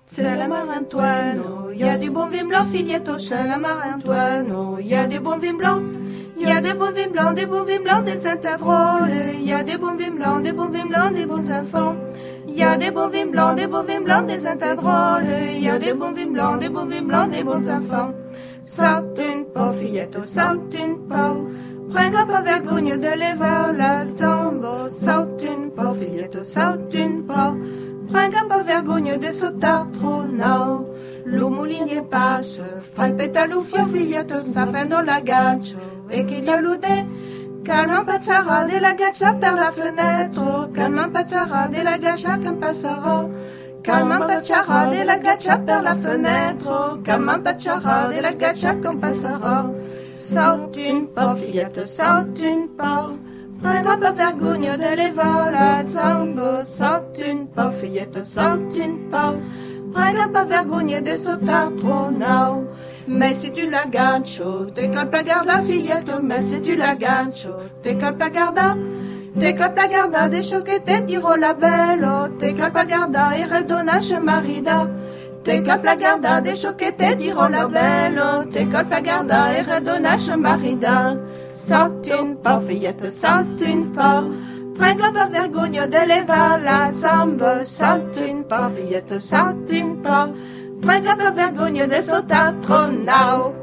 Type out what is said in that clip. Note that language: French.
C'est la Marie-Antoine, il y a du bon vin blanc, fillettes, c'est la Marie-Antoine, il y a du bon vin blanc. Il y a des bons vins blancs, des bons vins blancs, des saints drôles. Il y a des bons vins blancs, des bons vins blancs, des bons enfants. Il y a des bons vins blancs, des bons vins blancs, des saints drôles. Il y a des bons vins blancs, des bons vins blancs, des bons enfants. Saute une pauvre fillette, saute une pauvre. Prends pas vergogne de lever la sambo. Saute une pauvre fillette, saute une pauvre. Prends pas vergogne de sauter trop non. Lo mouligne passe, fai pétalo fillette, ça fait dans la gâche. Et qu'il y a l'oudé, calme pazzara de la gâcha per la fenêtre. Calme pazzara de la gâcha qu'un passera. Calme pazzara de la gâcha per la fenêtre. Calme pazzara de la gâcha qu'un passera. Saute une pauvre fillette, saute une pauvre. Prendra pas vergogne de lever la zambo. Saute une pauvre fillette, saute une pauvre. Prendra pas vergogne de sauter trop non. Mais si tu la gâcho, te colpa garda fillette. Mais si tu la gâcho, te colpa garda. Te colpa garda de choquette tiro la belle. Te colpa garda e redona chez marida. Te colpa garda de choquette tiro la belle. Te colpa garda e redona chez marida. Saute une pauvre fillette, saute une pauvre. Prends pas vergogne de lever la zambe. Saute une pauvre fillette, saute une pauvre. Prends pas vergogne de sauter trop now.